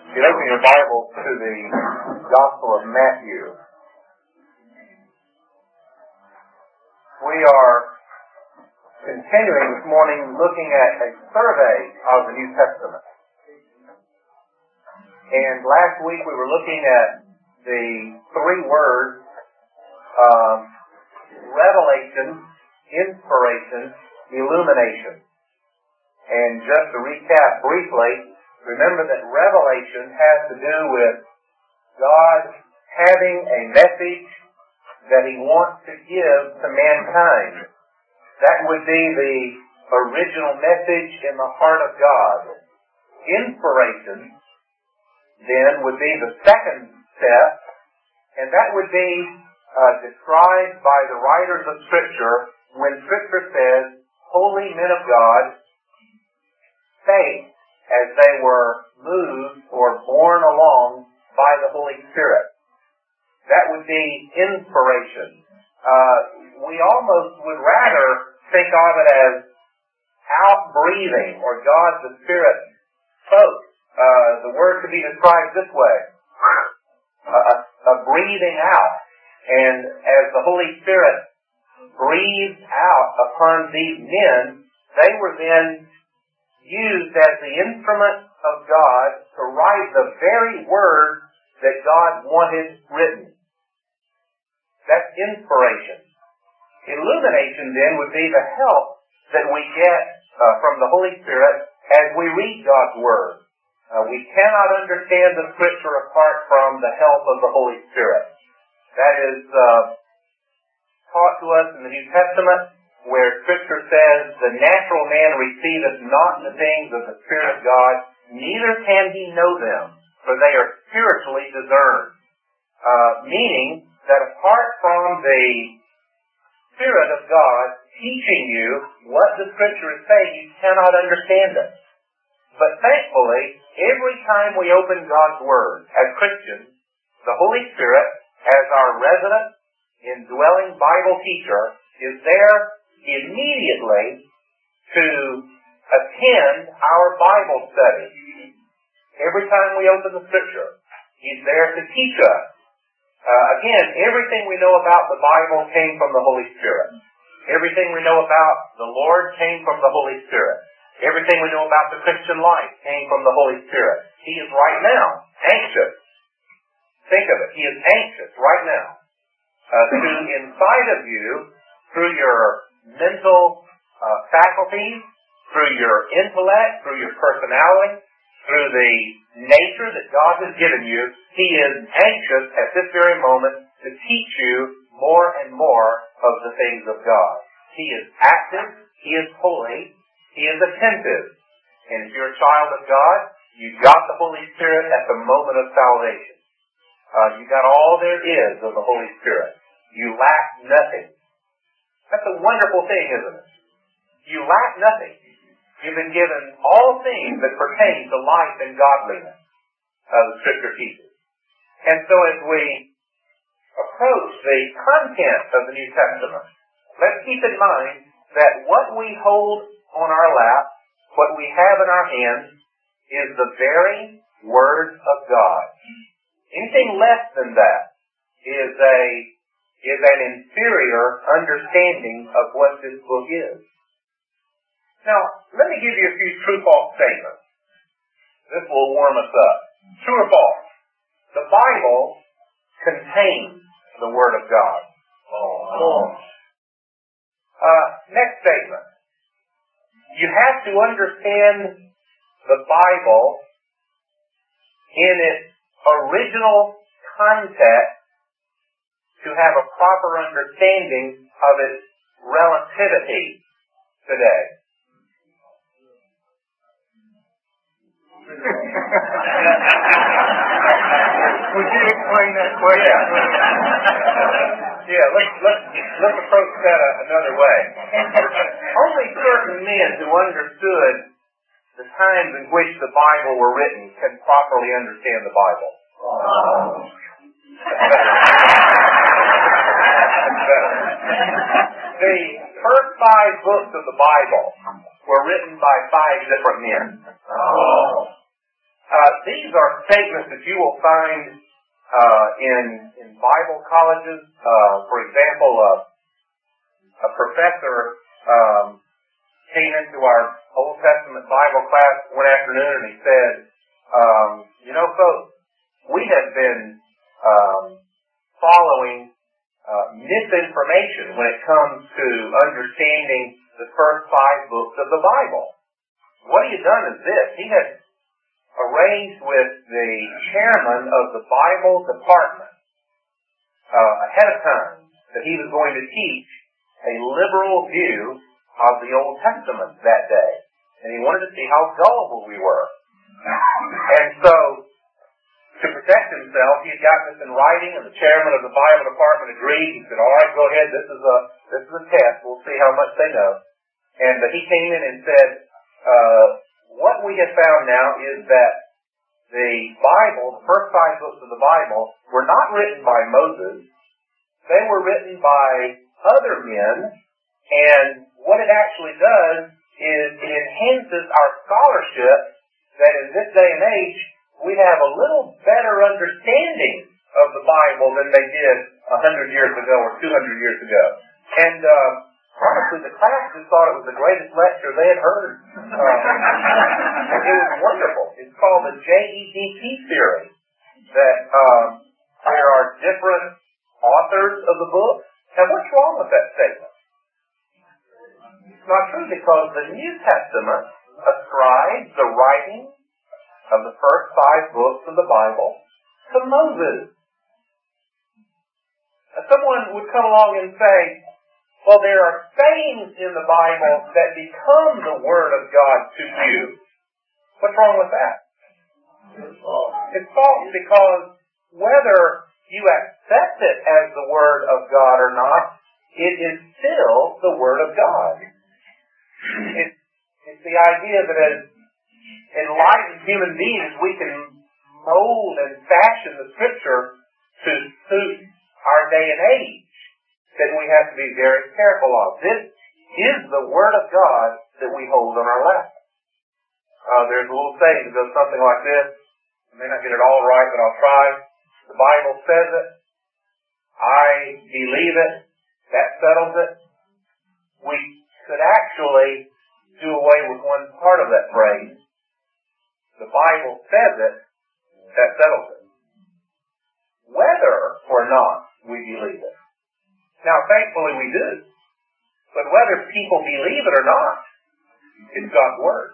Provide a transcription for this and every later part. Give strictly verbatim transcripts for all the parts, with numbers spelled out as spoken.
You open your Bible to the Gospel of Matthew. We are continuing this morning looking at a survey of the New Testament. And last week we were looking at the three words of revelation, inspiration, illumination. And just to recap briefly, remember that revelation has to do with God having a message that He wants to give to mankind. That would be the original message in the heart of God. Inspiration, then, would be the second step, and that would be uh, described by the writers of Scripture when Scripture says, holy men of God spake as they were moved or borne along by the Holy Spirit. That would be inspiration. Uh, we almost would rather think of it as outbreathing, or God the Spirit spoke. Uh, the word could be described this way, a, a breathing out. And as the Holy Spirit breathed out upon these men, they were then used as the instrument of God to write the very word that God wanted written. That's inspiration. Illumination, then, would be the help that we get uh, from the Holy Spirit as we read God's Word. Uh, we cannot understand the Scripture apart from the help of the Holy Spirit. That is uh, taught to us in the New Testament, where Scripture says, the natural man receiveth not the things of the Spirit of God, neither can he know them, for they are spiritually discerned. Uh, meaning that apart from the Spirit of God teaching you what the Scripture is saying, you cannot understand it. But thankfully, every time we open God's Word as Christians, the Holy Spirit, as our resident, indwelling Bible teacher, is there immediately to attend our Bible study. Every time we open the Scripture, He's there to teach us. Uh, again, everything we know about the Bible came from the Holy Spirit. Everything we know about the Lord came from the Holy Spirit. Everything we know about the Christian life came from the Holy Spirit. He is right now anxious. Think of it. He is anxious right now uh, to inside of you, through your mental uh, faculties, through your intellect, through your personality, through the nature that God has given you, He is anxious at this very moment to teach you more and more of the things of God. He is active, He is holy, He is attentive. And if you're a child of God, you got the Holy Spirit at the moment of salvation. Uh, you got all there is of the Holy Spirit. You lack nothing. That's a wonderful thing, isn't it? You lack nothing. You've been given all things that pertain to life and godliness, uh, the Scripture teaches. And so as we approach the content of the New Testament, let's keep in mind that what we hold on our lap, what we have in our hands, is the very Word of God. Anything less than that is a is an inferior understanding of what this book is. Now, let me give you a few true-false statements. This will warm us up. True or false? The Bible contains the Word of God. False. Uh, next statement. You have to understand the Bible in its original context to have a proper understanding of its relativity today. Would you explain that question? Yeah, yeah let's, let's, let's approach that another way. Only certain men who understood the times in which the Bible were written can properly understand the Bible. Oh. The first five books of the Bible were written by five different men. Oh. Uh, these are statements that you will find uh, in, in Bible colleges. Uh, for example, uh, a professor um, came into our Old Testament Bible class one afternoon and he said, um, you know, folks, we have been um, following uh, misinformation when it comes to understanding the first five books of the Bible. What he had done is this. He had arranged with the chairman of the Bible department uh, ahead of time that he was going to teach a liberal view of the Old Testament that day. And he wanted to see how gullible we were. And so, to protect himself, he had gotten this in writing, and the chairman of the Bible department agreed. He said, all right, go ahead, this is a this is a test. We'll see how much they know. And uh, he came in and said, uh, what we have found now is that the Bible, the first five books of the Bible, were not written by Moses. They were written by other men, and what it actually does is it enhances our scholarship that in this day and age, we have a little better understanding of the Bible than they did a hundred years ago or two hundred years ago. And uh, honestly, the class just thought it was the greatest lecture they had heard. Uh, it was wonderful. It's called the J E D P theory, that um, there are different authors of the book. Now, what's wrong with that statement? It's not true, because the New Testament ascribes the writing of the first five books of the Bible to Moses. Now, someone would come along and say, well, there are sayings in the Bible that become the Word of God to you. What's wrong with that? It's false. It's false because whether you accept it as the Word of God or not, it is still the Word of God. It's, it's the idea that as enlightened human beings, we can mold and fashion the Scripture to suit our day and age, that we have to be very careful of. This is the Word of God that we hold on our lap. Uh, there's a little saying that goes something like this. I may not get it all right, but I'll try. The Bible says it. I believe it. That settles it. We could actually do away with one part of that phrase. The Bible says it. That settles it. Whether or not we believe it. Now, thankfully we do. But whether people believe it or not, it's God's Word.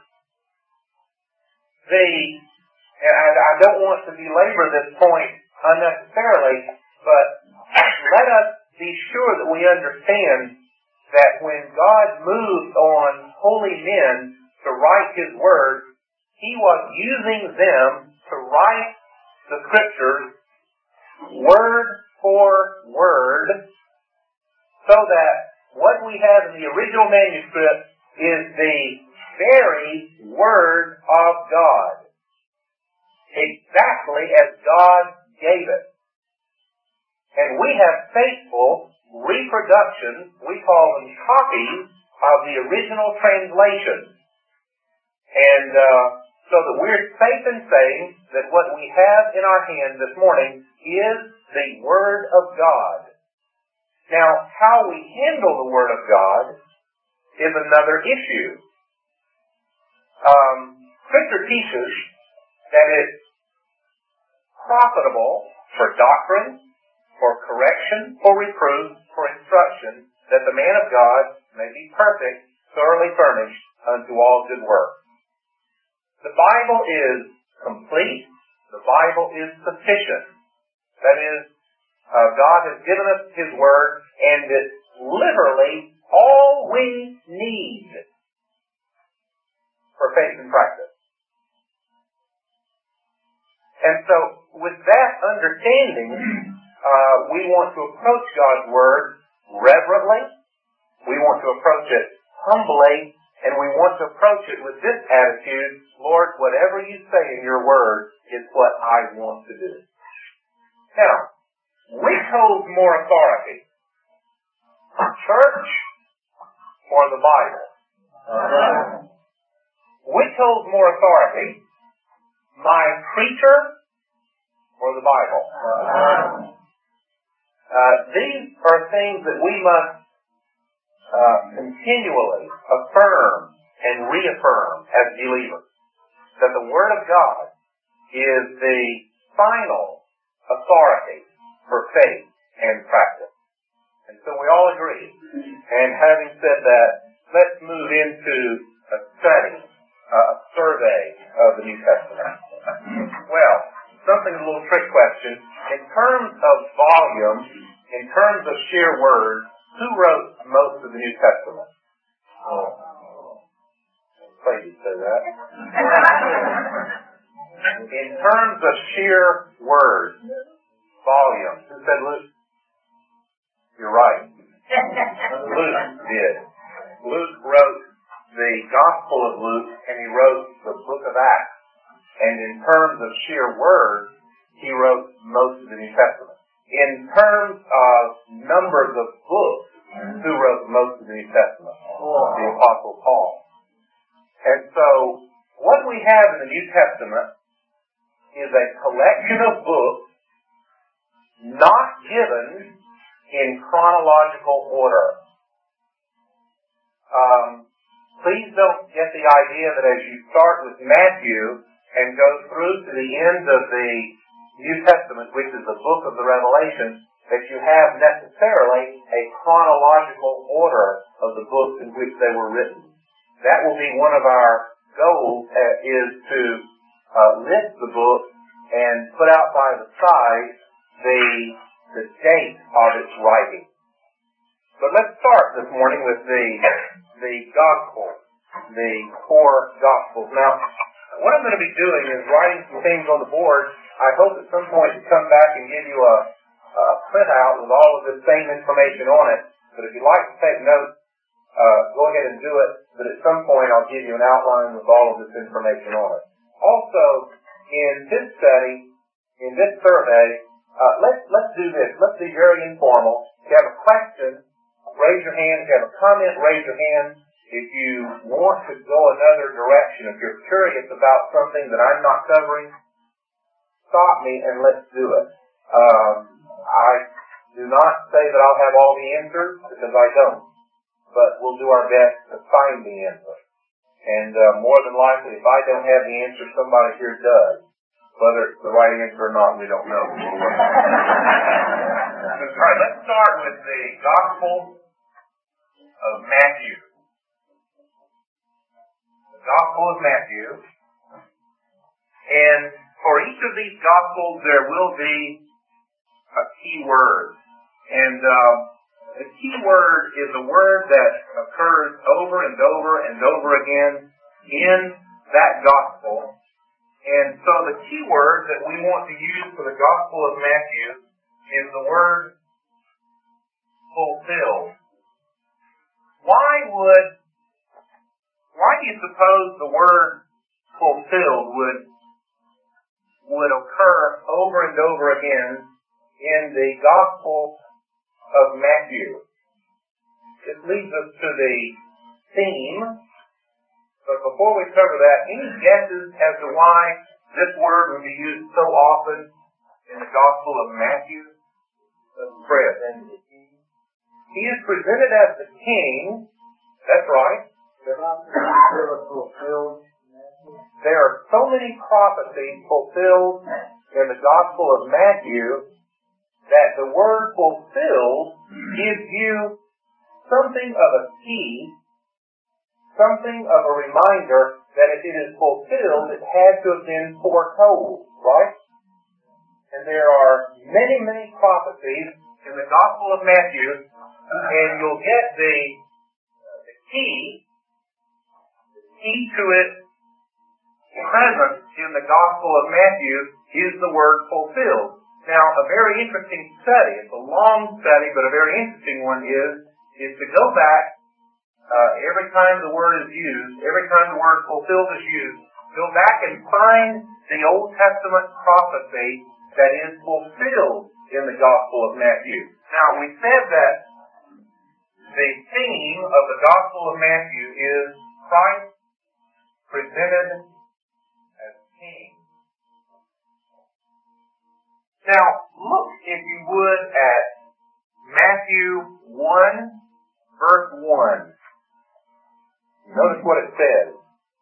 The, and I, I don't want to belabor this point unnecessarily, but let us be sure that we understand that when God moved on holy men to write His Word, He was using them to write the Scriptures word for word, so that what we have in the original manuscript is the very Word of God, exactly as God gave it. And we have faithful reproductions, we call them copies, of the original translation. And uh, so that we're safe in saying that what we have in our hand this morning is the Word of God. Now, how we handle the Word of God is another issue. Um, Scripture teaches that it's profitable for doctrine, for correction, for reproof, for instruction, that the man of God may be perfect, thoroughly furnished unto all good work. The Bible is complete. The Bible is sufficient. That is, uh, God has given us His Word, and it's literally all we need for faith and practice. And so, with that understanding, uh, we want to approach God's Word reverently. We want to approach it humbly, and we want to approach it with this attitude: Lord, whatever you say in your Word is what I want to do. Now, which holds more authority? The church or the Bible? Uh-huh. Which holds more authority? my preacher or the Bible? Uh, these are things that we must uh, continually affirm and reaffirm as believers. That the Word of God is the final authority for faith and practice. And so we all agree. And having said that, let's move into a study, a survey of the New Testament. Well, something, a little trick question. In terms of volume, in terms of sheer words, who wrote most of the New Testament? Oh. I'm afraid you'd say that. In terms of sheer words, volume, who said Luke? You're right. Luke did. Luke wrote the Gospel of Luke, and he wrote the book of Acts. And in terms of sheer words, he wrote most of the New Testament. In terms of numbers of books, who wrote most of the New Testament? The Apostle Paul. And so, what we have in the New Testament is a collection of books not given in chronological order. Um, please don't get the idea that as you start with Matthew and go through to the end of the New Testament, which is the book of the Revelation, that you have necessarily a chronological order of the books in which they were written. That will be one of our goals, uh, is to uh, list the book and put out by the side the the date of its writing. But let's start this morning with the the gospel, the four gospels. Now, what I'm going to be doing is writing some things on the board. I hope at some point to come back and give you a, a printout with all of the same information on it. But if you'd like to take notes, uh, go ahead and do it. But at some point I'll give you an outline with all of this information on it. Also, in this study, in this survey, uh, let's, let's do this. Let's be very informal. If you have a question, raise your hand. If you have a comment, raise your hand. If you want to go another direction, if you're curious about something that I'm not covering, stop me and let's do it. Um, I do not say that I'll have all the answers, because I don't. But we'll do our best to find the answer. And uh, more than likely, if I don't have the answer, somebody here does. Whether it's the right answer or not, we don't know. All right, let's start with the Gospel of Matthew. The Gospel of Matthew. And for each of these Gospels, there will be a key word. And uh, the key word is a word that occurs over and over and over again in that Gospel. And so the key word that we want to use for the Gospel of Matthew is the word fulfilled. Why would, why do you suppose the word fulfilled would, would occur over and over again in the Gospel of Matthew? This leads us to the theme. But before we cover that, any guesses as to why this word would be used so often in the Gospel of Matthew? Fred. He is presented as the king. That's right. There are so many prophecies fulfilled in the Gospel of Matthew that the word fulfilled gives you something of a key, something of a reminder that if it is fulfilled, it had to have been foretold, right? And there are many, many prophecies in the Gospel of Matthew, and you'll get the, the key, the key to it present in the Gospel of Matthew is the word fulfilled. Now, a very interesting study, it's a long study, but a very interesting one is, is to go back Uh, every time the word is used, every time the word fulfilled is used, go back and find the Old Testament prophecy that is fulfilled in the Gospel of Matthew. Now, we said that the theme of the Gospel of Matthew is Christ presented as King. Now, look, if you would, at Matthew one, verse one. Notice what it says.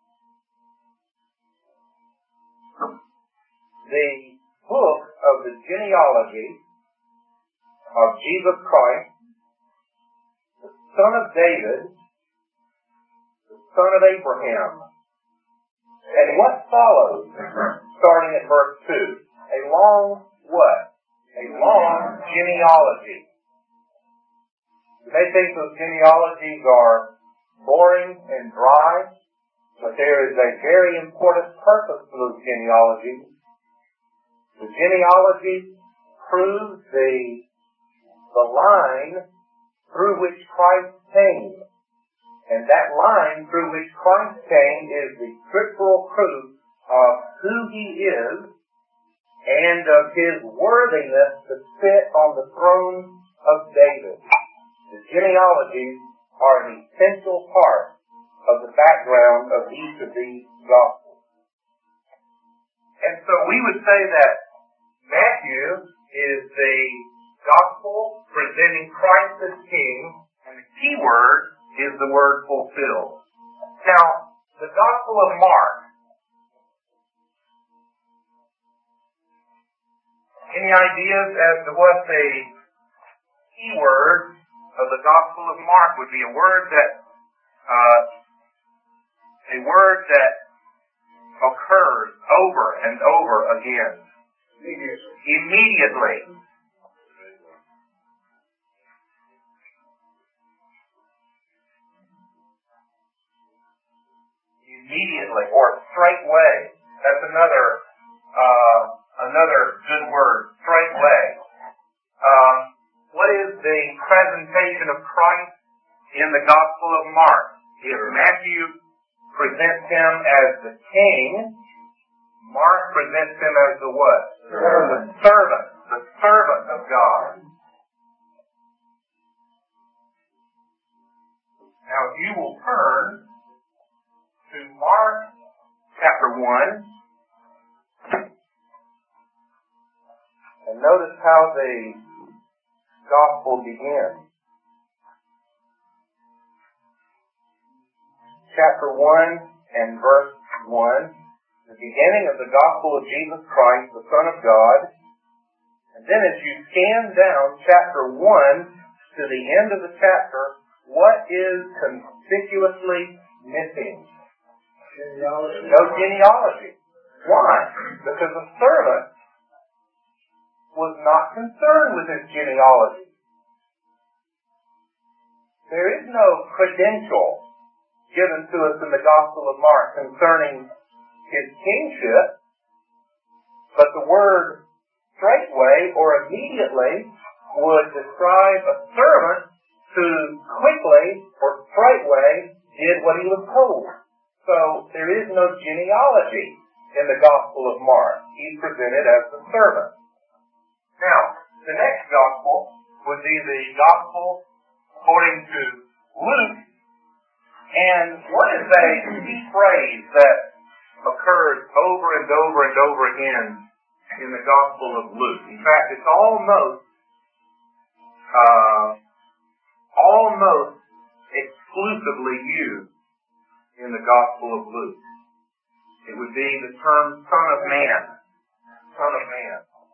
The book of the genealogy of Jesus Christ, the son of David, the son of Abraham. And what follows, starting at verse two? A long what? A long genealogy. You may think those genealogies are boring and dry, but there is a very important purpose to those genealogies. The genealogy proves the, the line through which Christ came. And that line through which Christ came is the scriptural proof of who He is and of His worthiness to sit on the throne of David. The genealogies are an essential part of the background of each of these Gospels. And so we would say that Matthew is the Gospel presenting Christ as King, and the key word is the word fulfilled. Now, the Gospel of Mark. Any ideas as to what the key word of the Gospel of Mark would be? A word that, uh, a word that occurs over and over again. Immediately. Immediately. Immediately, or straightway. That's another, uh, another good word. Straightway. Um, what is the presentation of Christ in the Gospel of Mark? If Matthew presents Him as the King, Mark presents Him as the what? Servant. The servant. The servant of God. Now, if you will turn to Mark chapter one, and notice how the Gospel begins. Chapter one and verse one, the beginning of the Gospel of Jesus Christ, the Son of God. And then as you scan down chapter one to the end of the chapter, what is conspicuously missing? Genealogy. No genealogy. Why? Because the servant was not concerned with his genealogy. There is no credential given to us in the Gospel of Mark concerning his kingship, but the word straightway or immediately would describe a servant who quickly or straightway did what he was told. So there is no genealogy in the Gospel of Mark. He's presented as the servant. Now, the next Gospel would be the Gospel according to Luke. And what is a key phrase that occurs over and over and over again in the Gospel of Luke? In fact, it's almost, uh, almost exclusively used in the Gospel of Luke. It would be the term Son of Man. Son of Man.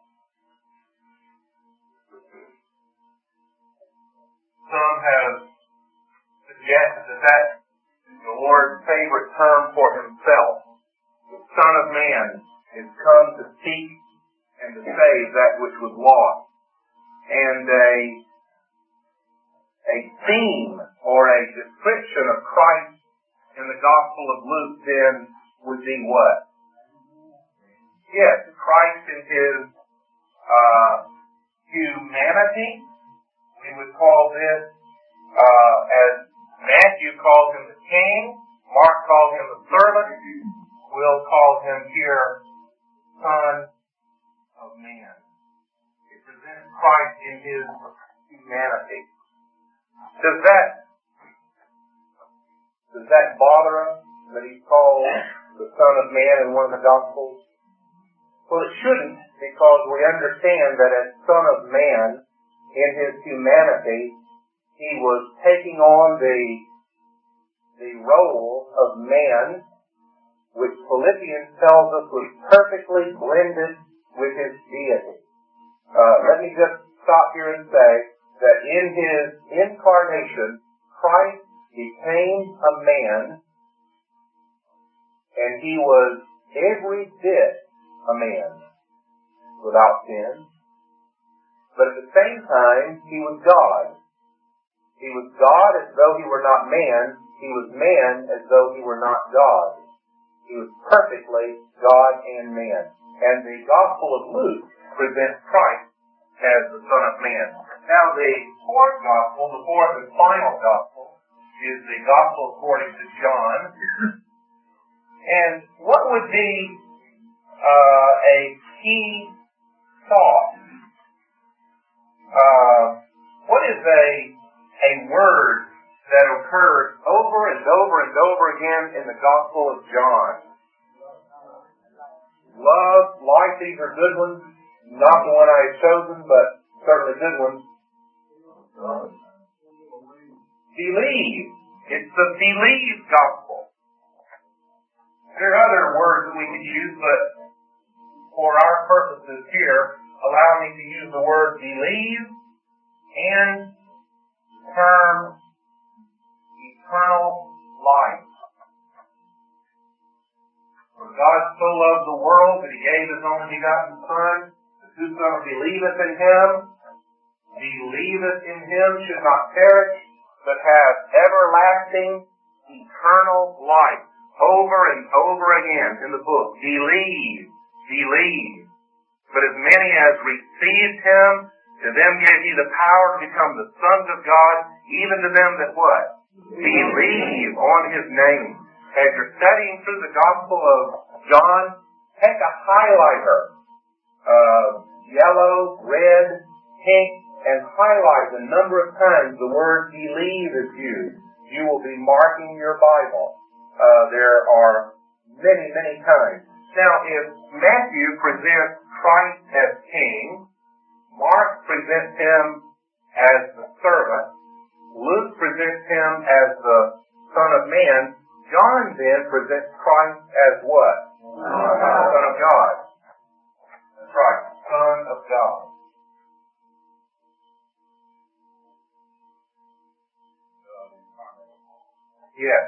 Some have suggested that that's the Lord's favorite term for Himself. The Son of Man is come to seek and to save that which was lost. And a, a theme or a description of Christ in the Gospel of Luke then would be what? Yes, Christ in His uh, humanity. We would call this, uh, as Matthew calls Him the King, Mark calls Him the servant, we'll call Him here Son of Man. It presents Christ in His humanity. Does that Does that bother us that He's called the Son of Man in one of the Gospels? Well, it shouldn't, because we understand that as Son of Man, in his humanity, he was taking on the, the role of man, which Philippians tells us was perfectly blended with his deity. Uh, let me just stop here and say that in his incarnation, Christ became a man, and he was every bit a man, without sin. But at the same time, he was God. He was God as though he were not man. He was man as though he were not God. He was perfectly God and man. And the Gospel of Luke presents Christ as the Son of Man. Now the fourth Gospel, the fourth and final Gospel, is the Gospel according to John. And what would be uh, a key thought? Uh, what is a a word that occurs over and over and over again in the Gospel of John? Love, life, these are good ones. Not the one I have chosen, but certainly good ones. Believe. It's the believe gospel. There are other words that we could use, but for our purposes here, allow me to use the word believe and term eternal life. For God so loved the world that he gave his only begotten Son, that whosoever believeth in him, believeth in him should not perish, but have everlasting, eternal life. Over and over again in the book. Believe, believe. But as many as received him, to them gave he the power to become the sons of God, even to them that what? Believe on his name. As you're studying through the Gospel of John, take a highlighter, uh, yellow, red, pink, and highlight the number of times the word believe is used. You will be marking your Bible. Uh, there are many, many times. Now, if Matthew presents Christ as King, Mark presents him as the servant, Luke presents him as the Son of Man, John then presents Christ as what? Son of God. That's right, Son of God. Yes.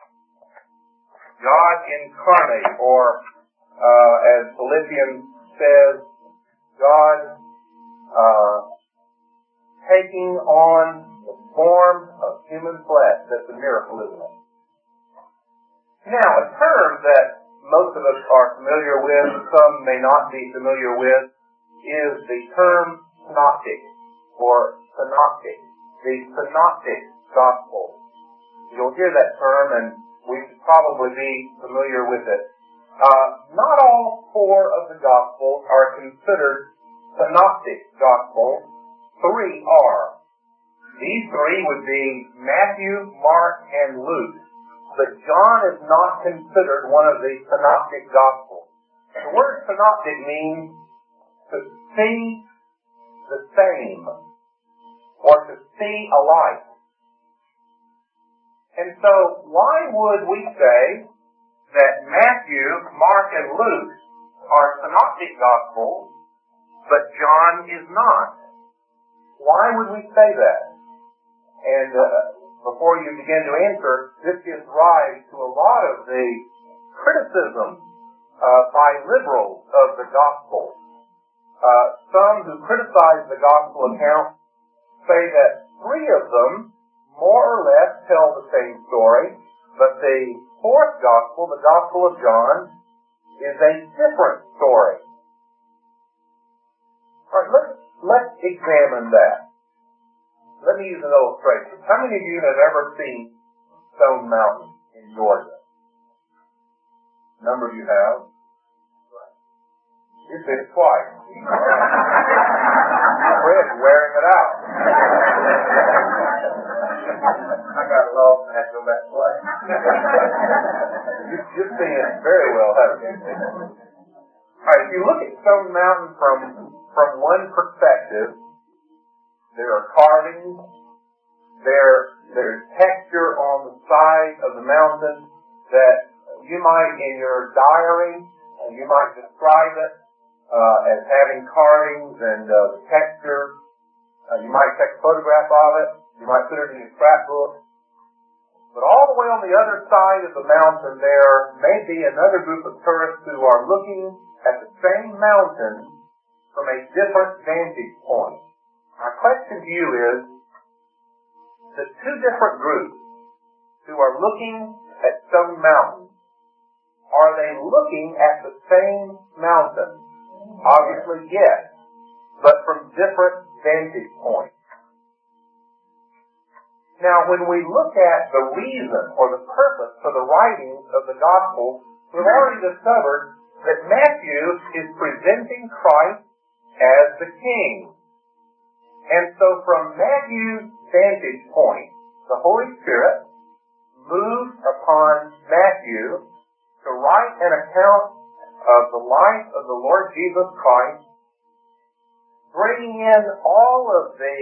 God incarnate, or uh, as Philippians says, God uh, taking on the form of human flesh. That's a miracle, isn't it? Now, a term that most of us are familiar with, some may not be familiar with, is the term synoptic, or synoptic, the synoptic gospel. You'll hear that term, and we should probably be familiar with it. Uh, not all four of the Gospels are considered synoptic Gospels. Three are. These three would be Matthew, Mark, and Luke. But John is not considered one of the synoptic Gospels. The word synoptic means to see the same, or to see alike. And so, why would we say that Matthew, Mark, and Luke are synoptic gospels, but John is not? Why would we say that? And uh, before you begin to answer, this gives rise to a lot of the criticism uh, by liberals of the gospel. Uh, some who criticize the gospel account say that three of them more or less tell the same story, but the fourth gospel, the Gospel of John, is a different story. All right, let's, let's examine that. Let me use an illustration. How many of you have ever seen Stone Mountain in Georgia? A number of you have. You've been it twice. Fred's wearing it out. I got lost and had to go back to play. you, you've seen it very well, haven't you? Alright, if you look at Stone Mountain from, from one perspective, there are carvings, there, there's texture on the side of the mountain that you might, in your diary, you might describe it uh, as having carvings and uh, texture. Uh, you might take a photograph of it. You might put it in your scrapbook. But all the way on the other side of the mountain there may be another group of tourists who are looking at the same mountain from a different vantage point. My question to you is, the two different groups who are looking at Stone Mountain, are they looking at the same mountain? Obviously, yes, but from different vantage points. Now, when we look at the reason or the purpose for the writings of the Gospel, we've already discovered that Matthew is presenting Christ as the King. And so from Matthew's vantage point, the Holy Spirit moved upon Matthew to write an account of the life of the Lord Jesus Christ, bringing in all of the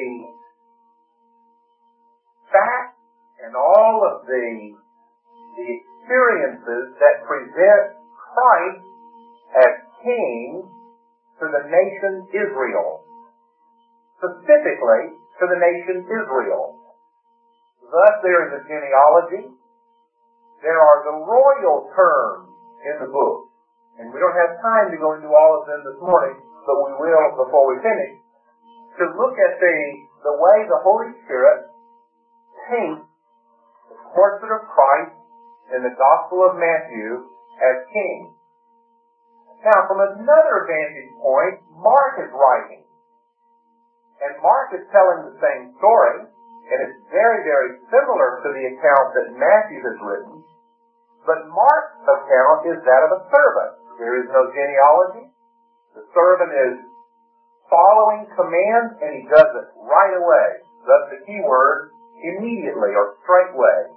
facts and all of the, the experiences that present Christ as King to the nation Israel, specifically to the nation Israel. Thus there is a genealogy. There are the royal terms in the book. And we don't have time to go into all of them this morning, but we will before we finish, to look at the, the way the Holy Spirit paints the portrait of Christ in the Gospel of Matthew as King. Now, from another vantage point, Mark is writing. And Mark is telling the same story, and it's very, very similar to the account that Matthew has written. But Mark's account is that of a servant. There is no genealogy. The servant is following commands, and he does it right away. Thus the key word, immediately or straightway.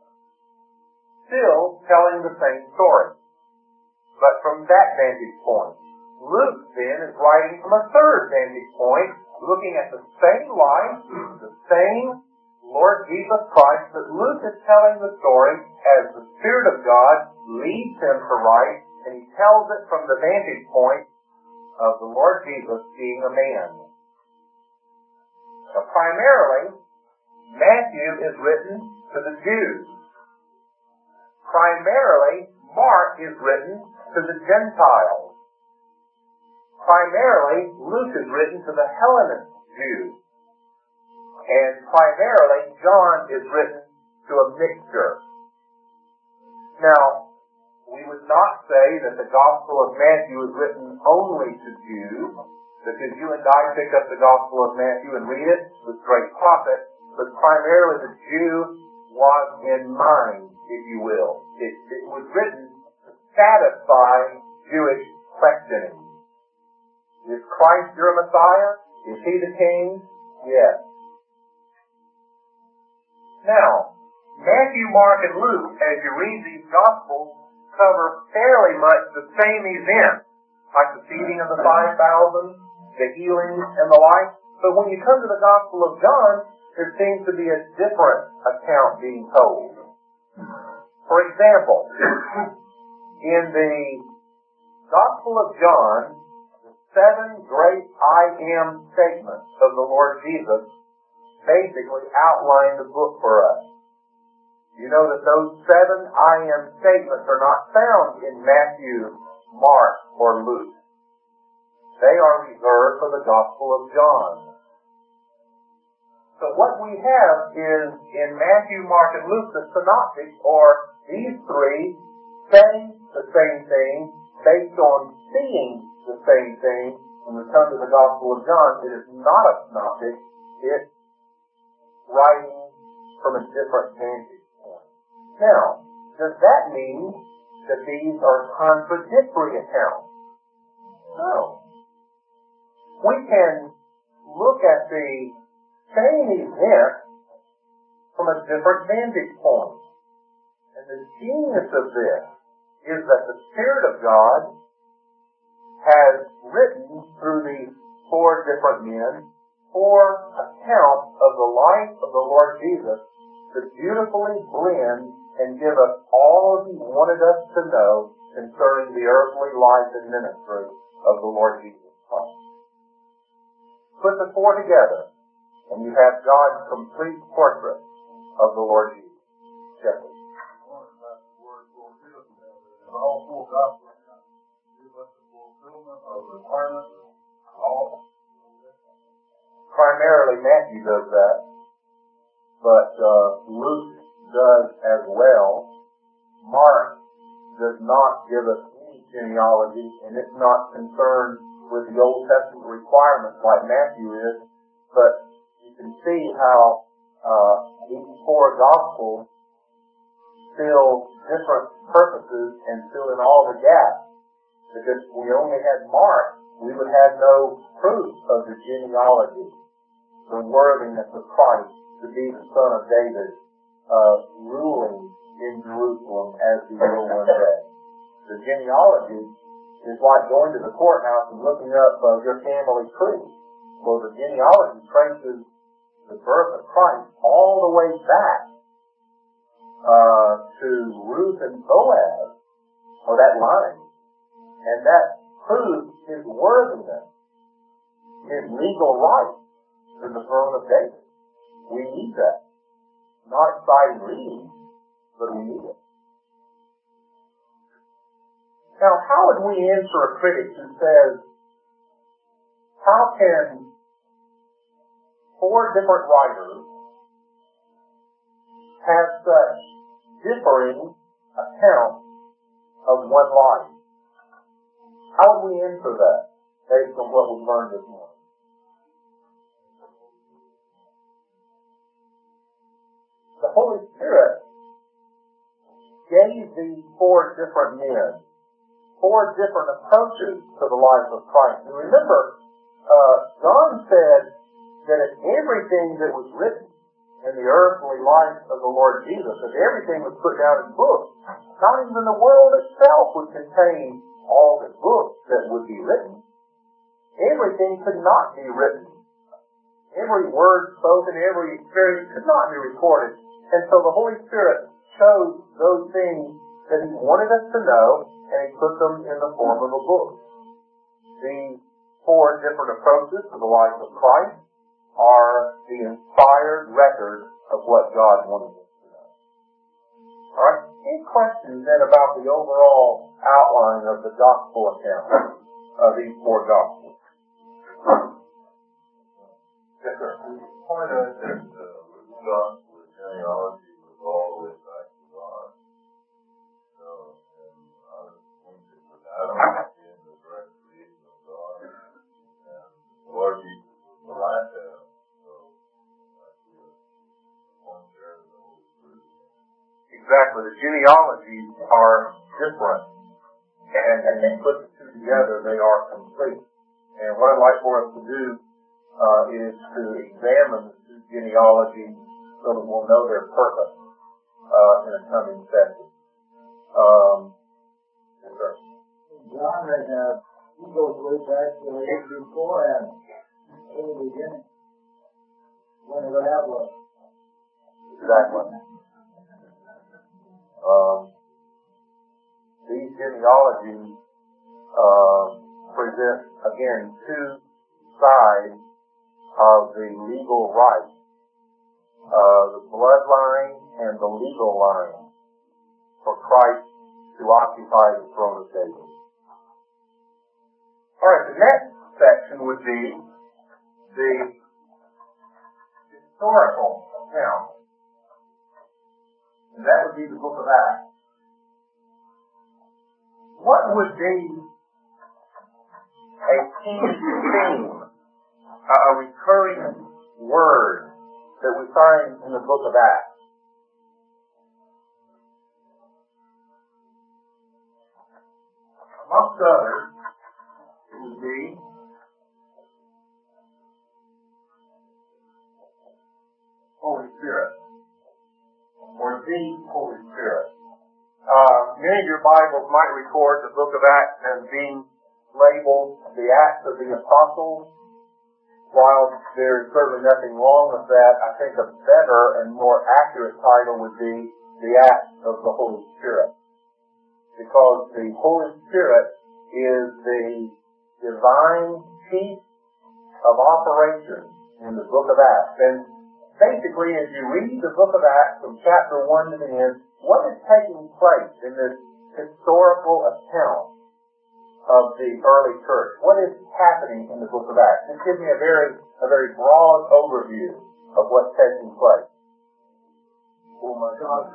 Still telling the same story, but from that vantage point. Luke then is writing from a third vantage point, looking at the same life, the same Lord Jesus Christ, but Luke is telling the story as the Spirit of God leads him to write, and he tells it from the vantage point of the Lord Jesus being a man. So primarily, Matthew is written to the Jews. Primarily, Mark is written to the Gentiles. Primarily, Luke is written to the Hellenist Jews. And primarily, John is written to a mixture. Now, we would not say that the Gospel of Matthew is written only to Jews, because you and I pick up the Gospel of Matthew and read it with great profit, but primarily the Jew was in mind, if you will. It, it was written to satisfy Jewish questioning. Is Christ your Messiah? Is he the King? Yes. Now, Matthew, Mark, and Luke, as you read these Gospels, cover fairly much the same events, like the feeding of the five thousand, the healing, and the like. But when you come to the Gospel of John, there seems to be a different account being told. For example, in the Gospel of John, the seven great I am statements of the Lord Jesus basically outline the book for us. You know that those seven I am statements are not found in Matthew, Mark, or Luke. They are reserved for the Gospel of John. So what we have is in Matthew, Mark, and Luke, the synoptics, or these three saying the same thing based on seeing the same thing. When we come to the Gospel of John, it is not a synoptic. It's writing from a different vantage point. Now, does that mean that these are contradictory accounts? No. We can look at the same event from a different vantage point. And the genius of this is that the Spirit of God has written through these four different men four accounts of the life of the Lord Jesus to beautifully blend and give us all He wanted us to know concerning the earthly life and ministry of the Lord Jesus Christ. Put the four together, and you have God's complete portrait of the Lord Jesus. Yes. All four gospels give us the fulfillment of requirements. All primarily Matthew does that, but uh, Luke does as well. Mark does not give us any genealogy, and it's not concerned with the Old Testament requirements like Matthew is, but you can see how uh, these four Gospels fill different purposes and fill in all the gaps. Because if we only had Mark, we would have no proof of the genealogy, the worthiness of Christ to be the son of David, uh, ruling in Jerusalem as he will one day. The genealogy is like going to the courthouse and looking up uh, your family tree. Well, the genealogy traces the birth of Christ all the way back uh, to Ruth and Boaz, or that line, and that proves his worthiness, his legal right to the throne of David. We need that. Not exciting reading, but we need it. Now, how would we answer a critic who says, how can four different writers have such differing accounts of one life? How would we answer that based on what we've learned this morning? The Holy Spirit gave these four different men four different approaches to the life of Christ. And remember, uh, John said that if everything that was written in the earthly life of the Lord Jesus, if everything was put down in books, not even the world itself would contain all the books that would be written. Everything could not be written. Every word spoken, every experience could not be recorded. And so the Holy Spirit chose those things that He wanted us to know, and He put them in the form of a book. These four different approaches to the life of Christ are the inspired record of what God wanted us to know. Alright, any questions then about the overall outline of the gospel account of these four gospels? Yes, sir. You pointed out that uh, with gospel genealogy was all the way back to God. So, and I was pointed with Adam being the direct creation of God, and the Lord Jesus was the last Adam. So, I see a point there that the Holy Spirit. Exactly. The genealogies are different. And when you put the two together, they are complete. And what I'd like for us to do uh, is to examine the two genealogies so that we'll know their purpose uh, in a coming session. Um, yes, sir. John, right now, he goes way back to the age before Adam, in the beginning, when the that was. Exactly. Um, these genealogies uh, present, again, two sides of the legal right. Uh, the bloodline and the legal line for Christ to occupy the throne of David. Alright, the next section would be the historical account. And that would be the book of Acts. What would be a key theme, a recurring word that we find in the book of Acts? Amongst others, it would be Holy Spirit, or the Holy Spirit. Uh, many of your Bibles might record the book of Acts as being labeled the Acts of the Apostles. While there's certainly nothing wrong with that, I think a better and more accurate title would be the Acts of the Holy Spirit. Because the Holy Spirit is the divine chief of operations in the book of Acts. And basically, as you read the book of Acts from chapter one to the end, what is taking place in this historical account of the early church? What is happening in the book of Acts? Just give me a very, a very broad overview of what's taking place. Oh my God.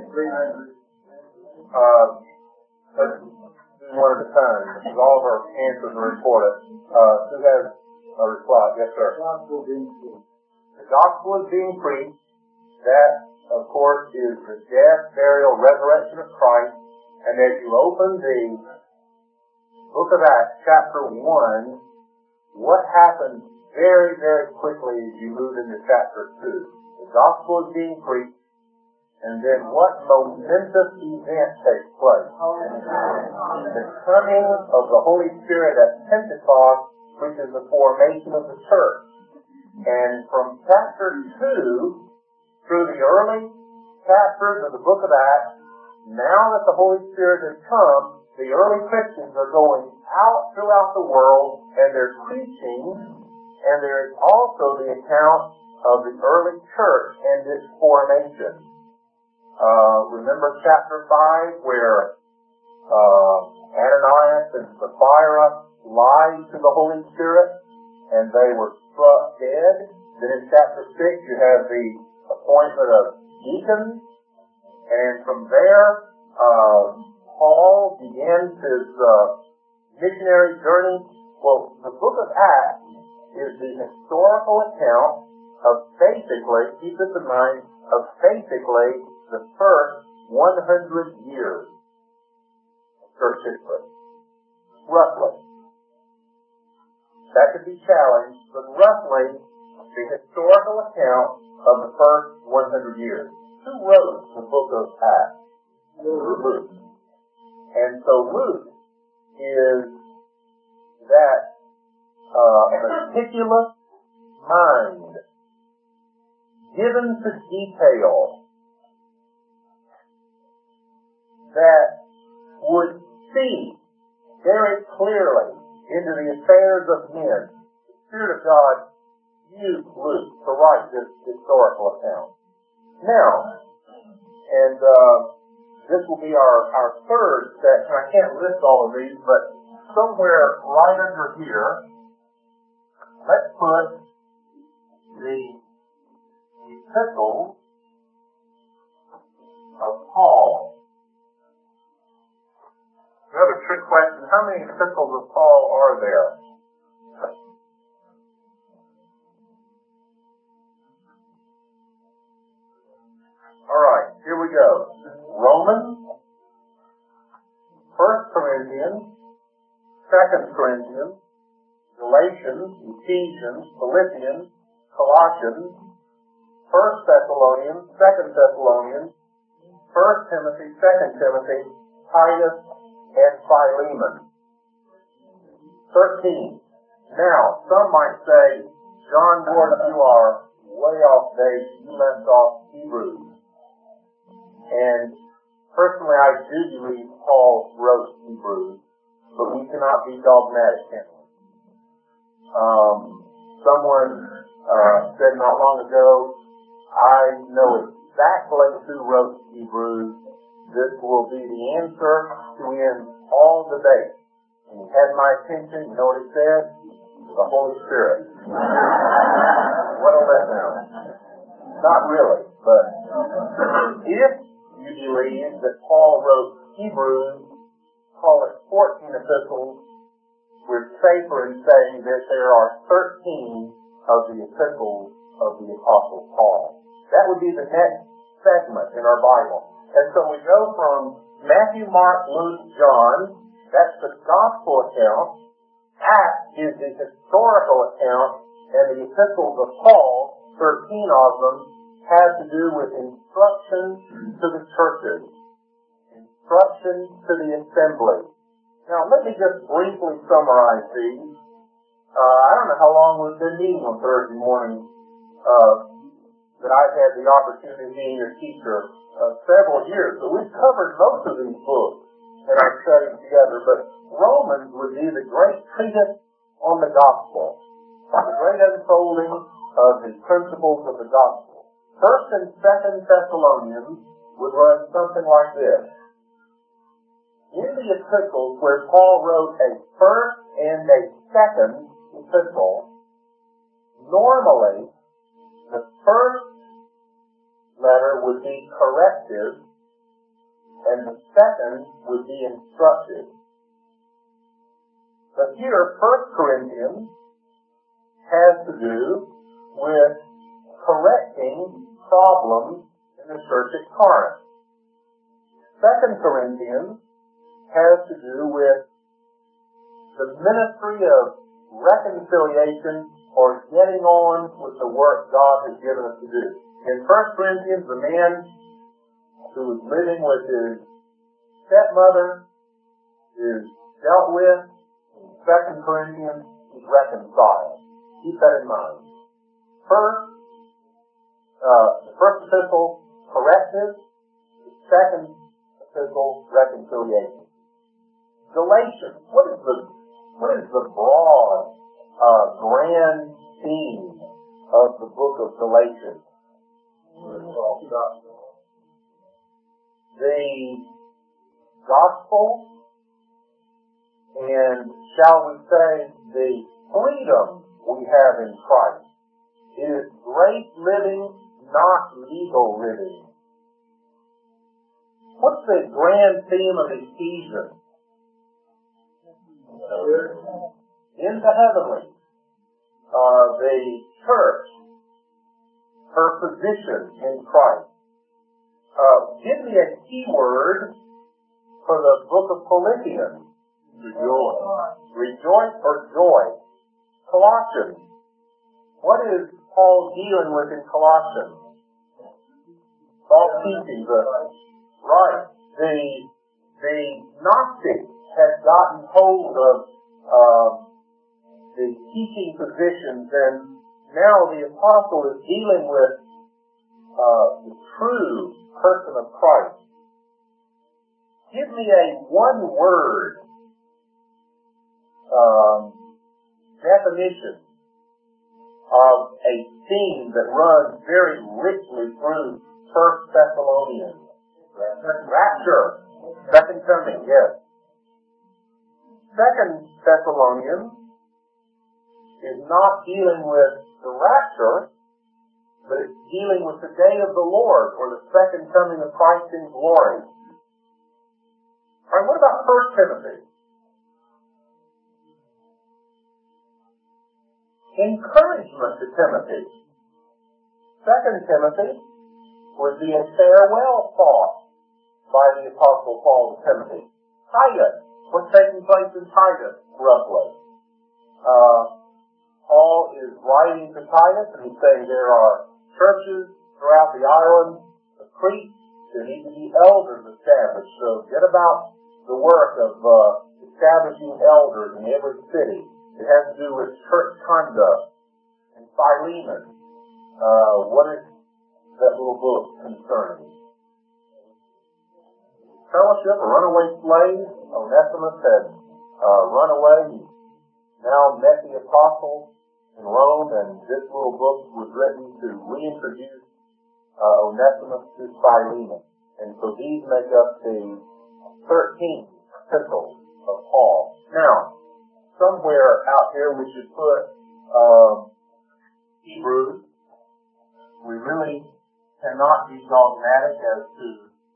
Uh, let's do one at a time, because all of our answers are important. Uh, who has a reply? Yes, sir. The gospel is being preached. That, of course, is the death, burial, resurrection of Christ. And as you open the book of Acts, chapter one, what happens very, very quickly as you move into chapter two? The gospel is being preached, and then what momentous event takes place? The coming of the Holy Spirit at Pentecost, which is the formation of the church. And from chapter two through the early chapters of the book of Acts, now that the Holy Spirit has come, the early Christians are going out throughout the world and they're preaching, and there is also the account of the early church and its formation. Uh, remember chapter five where uh, Ananias and Sapphira lied to the Holy Spirit and they were struck dead. Then in chapter six you have the appointment of deacons, and from there uh, Paul begins his uh, missionary journey. Well, the book of Acts is the historical account of basically, keep this in mind, of basically the first one hundred years of church history. Roughly. That could be challenged, but roughly the historical account of the first one hundred years. Who wrote the book of Acts? Luke. And so Luke is that uh, meticulous mind given to detail that would see very clearly into the affairs of men. The Spirit of God used Luke to write this historical account. Now, and uh, this will be our, our third section. I can't list all of these, but somewhere right under here, let's put the epistles of Paul. Another trick question, how many epistles of Paul are there? Alright, here we go. Romans, First Corinthians, Second Corinthians, Galatians, Ephesians, Philippians, Colossians, First Thessalonians, Second Thessalonians, First Timothy, Second Timothy, Titus, and Philemon. Thirteen. Now, some might say, John Ward, you are way off base. You left off Hebrews. And personally, I do believe Paul wrote Hebrews, but we cannot be dogmatic, can we? Um, someone uh, said not long ago, I know exactly who wrote Hebrews. This will be the answer to end all debate. And he had my attention. You know what he said? The Holy Spirit. What a letdown. Not really, but if you believe that Paul wrote Hebrews, call it fourteen epistles, we're safer in saying that there are thirteen of the epistles of the Apostle Paul. That would be the next segment in our Bible. And so we go from Matthew, Mark, Luke, John. That's the gospel account. Acts is the historical account. And the epistles of Paul, thirteen of them, have to do with instructions to the churches, instructions to the assembly, Now, let me just briefly summarize these. Uh, I don't know how long we've been meeting on Thursday morning, uh, that I've had the opportunity of being your teacher uh, several years, but we've covered most of these books in our study together. But Romans would be the great treatise on the gospel, the great unfolding of the principles of the gospel. First and Second Thessalonians would run something like this. In the epistles where Paul wrote a first and a second epistle, normally the first letter would be corrective and the second would be instructive. But here, First Corinthians has to do with correcting problems in the church at Corinth. Second Corinthians has to do with the ministry of reconciliation or getting on with the work God has given us to do. In First Corinthians, the man who is living with his stepmother is dealt with. In Second Corinthians, he's reconciled. Keep that in mind. First, uh, the first epistle, corrective. The second epistle, reconciliation. Galatians. What is the what is the broad, uh, grand theme of the book of Galatians? The gospel, and shall we say the freedom we have in Christ. It is great living, not legal living. What's the grand theme of Ephesians? In the heavenly, uh, the church, her position in Christ. Uh, give me a key word for the book of Philippians. Rejoice. Rejoice or joy. Colossians. What is Paul dealing with in Colossians? False teaching. The, right. The, the Gnostics had gotten hold of uh, the teaching positions, and now the apostle is dealing with uh, the true person of Christ. Give me a one-word um, definition of a theme that runs very richly through First Thessalonians. Rapture. Second coming, yes. Second Thessalonians is not dealing with the rapture, but it's dealing with the day of the Lord, or the second coming of Christ in glory. All right, what about First Timothy? Encouragement to Timothy. Second Timothy would be a farewell thought by the Apostle Paul to Timothy. Titus. What's taking place in Titus, roughly? Uh, Paul is writing to Titus, and he's saying there are churches throughout the island of Crete. There need to be elders established. So get about the work of uh, establishing elders in every city. It has to do with church conduct. And Philemon, uh, what is that little book concerning? Fellowship, a runaway slave. Onesimus had uh, run away. He now met the apostle in Rome, and this little book was written to reintroduce uh, Onesimus to Philemon. And so these make up the thirteenth epistle of Paul. Now, somewhere out here we should put um, Hebrews. We really cannot be dogmatic as to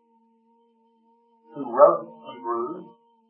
who wrote Hebrews.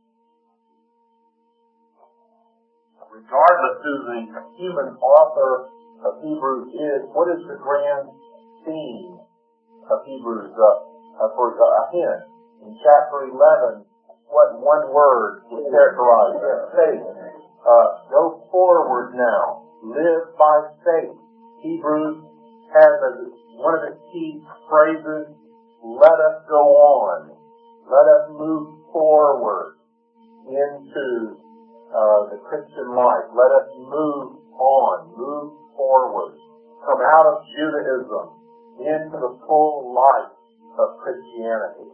Regardless who the human author of Hebrews is, what is the grand theme of Hebrews? Uh, uh, for uh, a hint, in chapter eleven, what one word would characterize it? Faith. Uh, go forward now. Live by faith. Hebrews has as one of its key phrases, let us go on. Let us move forward. into uh, the Christian life. Let us move on, move forward, come out of Judaism into the full life of Christianity.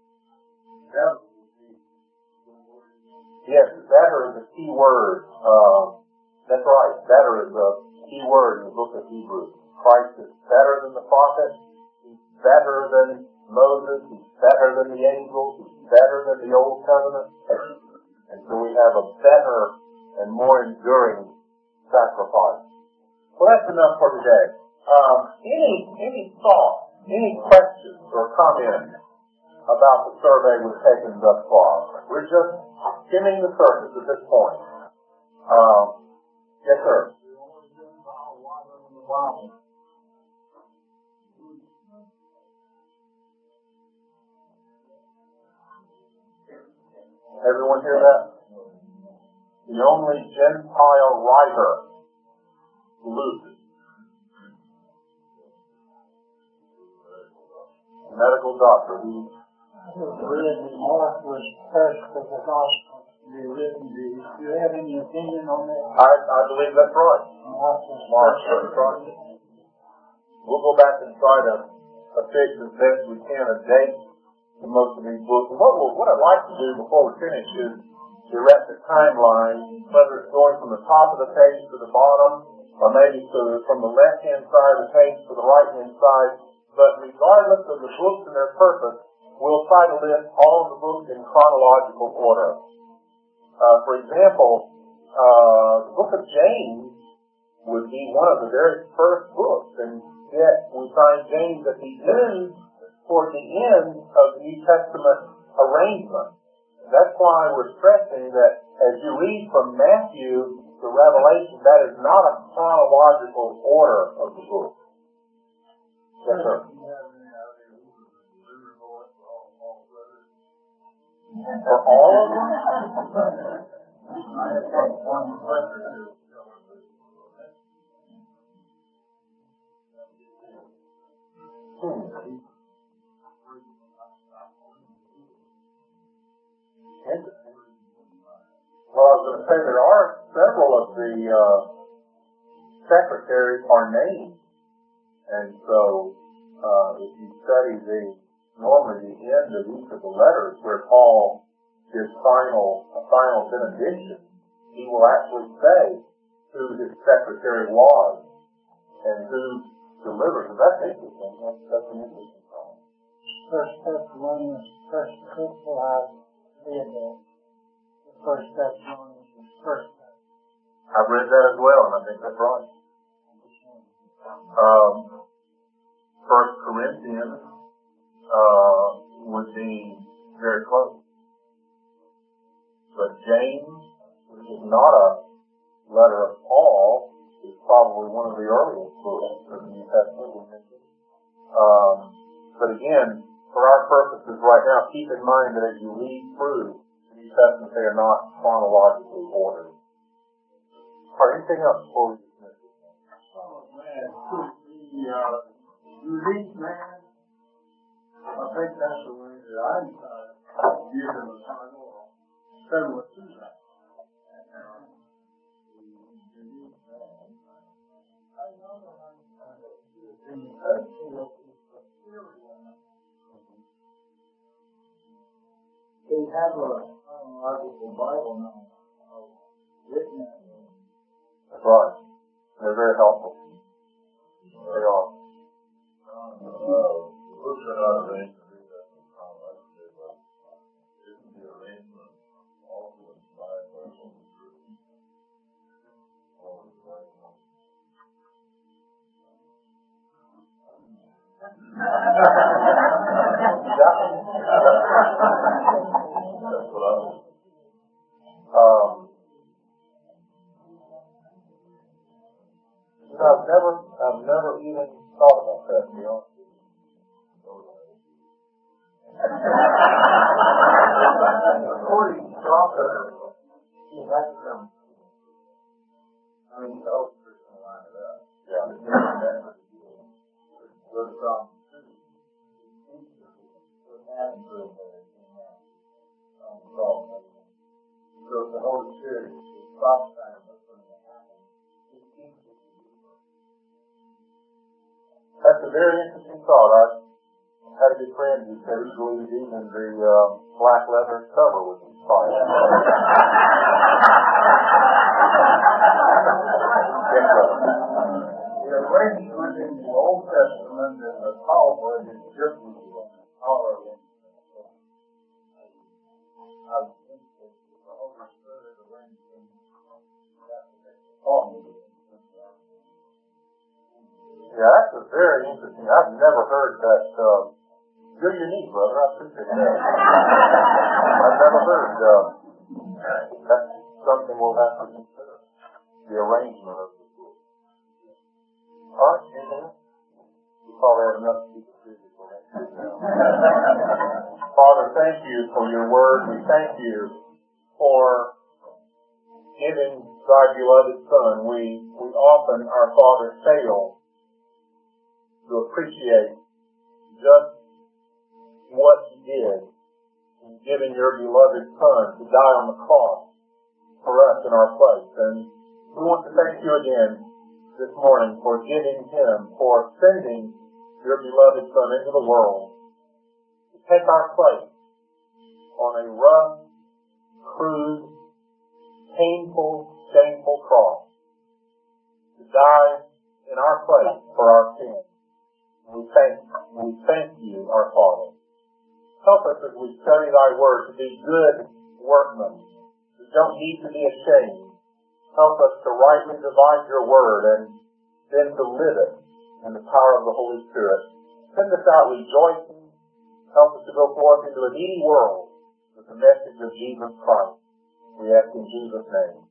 Yes, better is a key word. Uh, that's right, better is a key word in the book of Hebrews. Christ is better than the prophets. He's better than Moses. He's better than the angels. He's better than the Old Covenant. And so we have a better and more enduring sacrifice. Well, that's enough for today. Um, any any thoughts, any questions or comments about the survey we've taken thus far? We're just skimming the surface at this point. Um, yes, sir. Everyone hear that? The only Gentile writer, Luke, medical doctor, who written Mark was first of the gospel to be written. Do you have any opinion on that? I, I believe that's right. Mark was Mark, first. that's right. We'll go back and try to affix as best we can a date to most of these books. And what, we'll, what I'd like to do before we finish is to erect a timeline, whether it's going from the top of the page to the bottom, or maybe to, from the left-hand side of the page to the right-hand side. But regardless of the books and their purpose, we'll try to list all of the books in chronological order. Uh, for example, uh, the book of James would be one of the very first books, and yet we find James at the end, toward the end of the New Testament arrangement. That's why we're stressing that as you read from Matthew to Revelation, that is not a chronological order of the book. Yes, sir. For all of them? I have one question. Hmm. Well, I was going to say there are several of the uh, secretaries are named, and so uh, if you study the normally the end of each of the letters where Paul gives final a final benediction, he will actually say who his secretary was and who delivered. And that's interesting. That's, that's an interesting thought. First Thessalonians, First Epistle, I read that. The First Thessalonians is First. I've read that as well, and I think that's right. Um, First Corinthians uh, would be very close, but James, which is not a letter of Paul, is probably one of the earliest books of the New Testament we mentioned. Um, but again, for our purposes right now, keep in mind that as you read through the New Testament, they are not chronologically ordered. Or anything else before we dismiss it? Oh, man. The uh, unique man, I think that's the way that I uh, give him a title similar to that. They have a chronological Bible now, uh, written. That's right. They're very helpful. They are. Uh, books are not arranged to read that in chronological, but isn't the arrangement also inspired by Holy Scripture? All the right ones. That's what I was. Um, I've never, I've never even thought about that, to be honest with you. According to Prophet, he has some. I mean, the Holy Spirit can line it up. Yeah. But from what happened to him, um, prophesied what's going to happen. He keeps it deeper. That's a very interesting thought. I had a good friend who said he believed even the uh, black leather cover was inspired. Yes, brother. The arrangement in the Old Testament in the Talmud is different from our arrangement. I think that the Holy Spirit arranged things that the Talmud is. Yeah, that's a very interesting. I've never heard that. Uh, you're unique, brother. I appreciate that. I've never heard. Uh, that's something we'll have to consider. The arrangement of the book. All right, anything else? We probably have enough to keep us busy for next week now. Father, thank you for your word. We thank you for giving thy beloved Son. We we often, our Father, fail to appreciate just what he did in giving your beloved Son to die on the cross for us in our place. And we want to thank you again this morning for giving him, for sending your beloved Son into the world to take our place on a rough, crude, painful, shameful cross, to die in our place for our sins. We thank, we thank you, our Father. Help us as we study thy word to be good workmen who don't need to be ashamed. Help us to rightly divide your word and then to live it in the power of the Holy Spirit. Send us out rejoicing. Help us to go forth into a needy world with the message of Jesus Christ. We ask in Jesus' name.